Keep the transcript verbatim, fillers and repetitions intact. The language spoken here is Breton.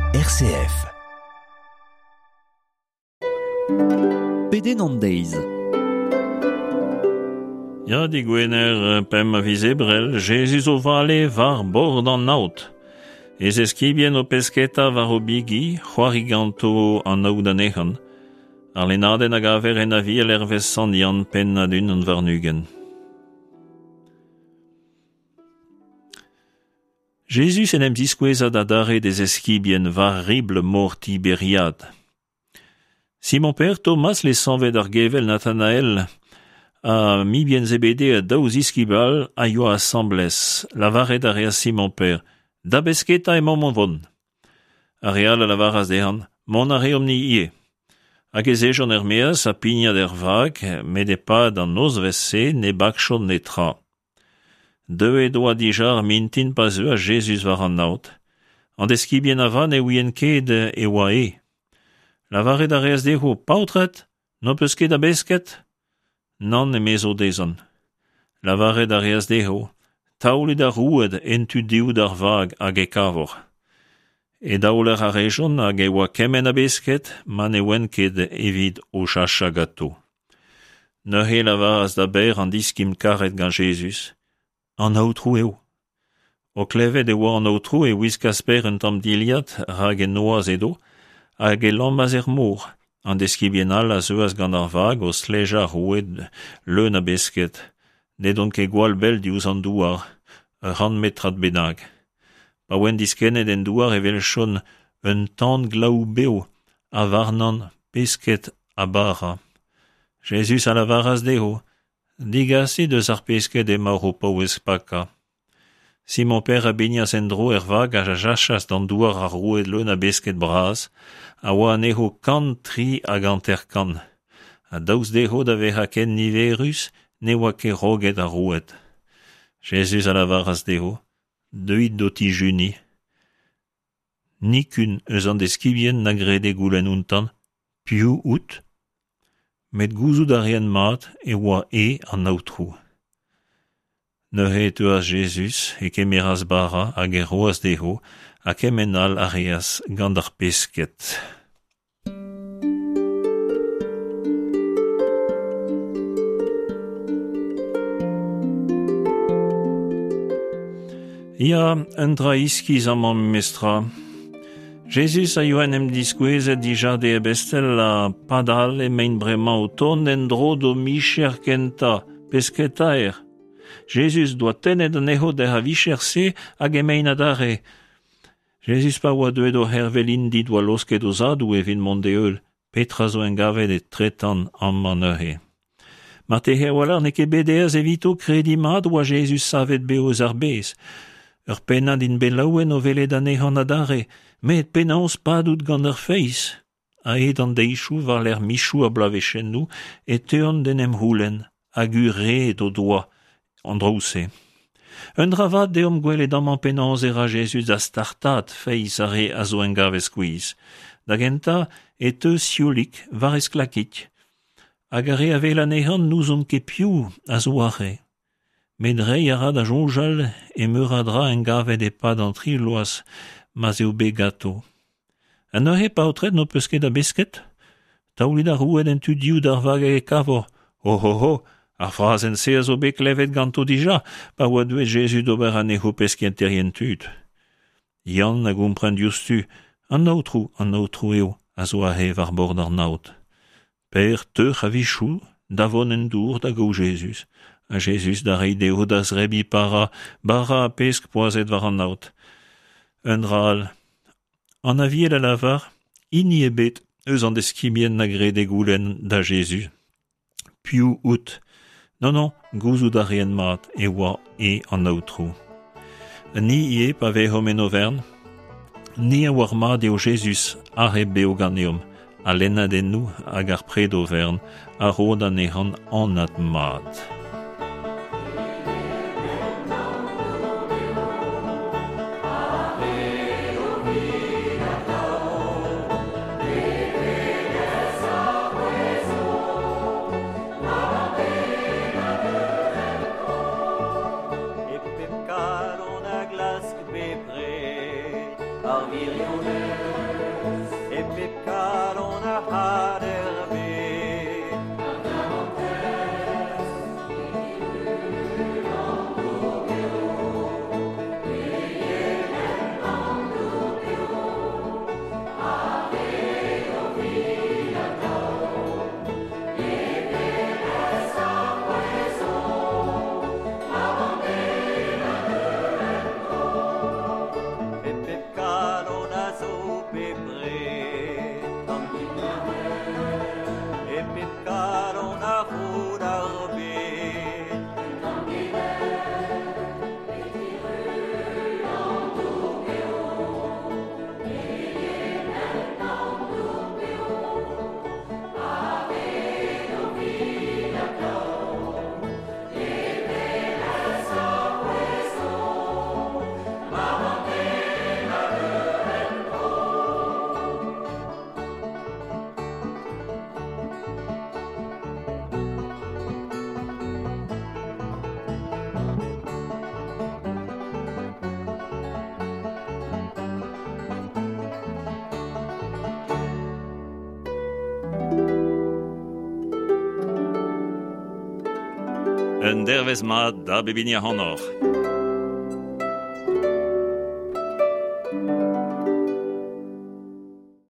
R C F. Pedenandeiz. Ya di gwener pem a vizebrel, Jesus o vale var bord an naut. Ez eskibien o pesketa var o bigi, c'hoariganto an naout an ec'han. Ar lenaden hag aver en a vi el ervez sandian pen adun an varnugen. Jesus en em diskwezad a dare des eskibien var rible mor Tiberiad. Simon Père Thomas les sanvet ar gevel Nathanael a mi bien zebede a daouz iskibal a yo assembles, lavaret a rea Simon Père, da besketa e mon von. A real a lavaras dehan, mon a reom ni ie. Hag ez ejon er meas a pignad er vag, met e pad an oz vese ne bakchon ne tra. Deu e doa dijar mintin pa zeu a Jesus var an naut. An deskibien avan e ouien ket e oa e. Lavaret a reas deho, pautret, no peus ket a besket? Nan e mezo dezon. Lavaret a reas deho, taoulet a roued entu dioud ar vag hag e kavor. E daouler a rejon hag e oa kemen a besket, man e oen ket evit o chacha gato. Neuhe lavaras da ber an diskim karet gant Jesus. An aotrou eo. O klevet e oa an aotrou e ouiz kasper un tamm diliat hag e noaz edo, hag e lambaz er mor, an deskibien all a zeuas gant ar vag o sleja roued leun a besket, ne don ket gwall bel diouz an douar, ur ran metrat benag. Pa oen diskennet en douar e vel chon un tan glaou beo a varnan pesket a bara. Jesus a lavaras deho, digasi deus ar pesket e maur o paouez paka. Simon Père a benias en dro er vag a jachas d'an douar ar roued leun a besket braz, a oa an eho kan tri hag an terkan. A daouz deho da veha ken niverus, ne oa ket roget a roued. Jesus a lavaras deho, deuit do ti juni. Nikun eus an deskibien na grede goulen untan, piou out, met gouzout a rien mat e oa e an aotrou. Neuhe teuas Jesus e kemeras bara hag e roas deho a kemenal a reas gant ar pesket. Ya, un dra iskiz amman mestra. Jesus a yo en em diskwezet dija de e bestel a padal e mein bremañ o ton en dro do micher kenta, pesketaer. Jesus doa tenet an eho de ha vicher se hag e mein adare. Jesus pa oa deuet o hervelin dit oa losket o zadou e vin monde eul, petra zo en gavet e tretan amman ehe. Ma te he walar ne ket bedeaz evito kredi mat oa Jesus savet beoz ar bez. Ur penna din belaouen o velet an ehan adare, met pennaos padout gant ur feiz. A ed an deichou var l'er michou a blavechen nou, e teon den em houlen, hag ur red o doa, an drouse. Un dravad deom gwelet amman pennaos era Jesus a startat feiz a re a zo en gav eskouiz. Da genta e teus siolik var esklakit. Hag a re a vel an ehan nous on ket piou a zo a re. Med rei a rad a jonjal e meuradra en gavet e pad an tri loas ma eo be gato. An neuhe paotret no peus ket a besket? Taoulit a roued en tu dioud ar vag e kavor. Ho ho ho, ar fraz en se a zo be klevet ganto dija, pa oa deuet Jesus d'ober an eho pesket terien tud. Yann a gompren diouztu, an aotrou, an aotrou eo, a zo a he var bord ar naut. Per teuch a vichou, davon en dour da go Jesus. A Jesus da rei deo da zrebi para, bara a pesk poazet var an naut. Un dral. An aviel a lavar, ini e bet eus an deskibien na grede goulen da Jesus. Piou out. Non, non, gouzout a rien mat e oa e an aotrou. Ni ie pa vehom en overn, ni a war mat eo Jesus ar e beo ganeom, a lenna den nou hag ar pred overn, a rod an ehan an at mat. ar virionez, e pep kalon a haderbe. Un dervez mat da bebinia honor.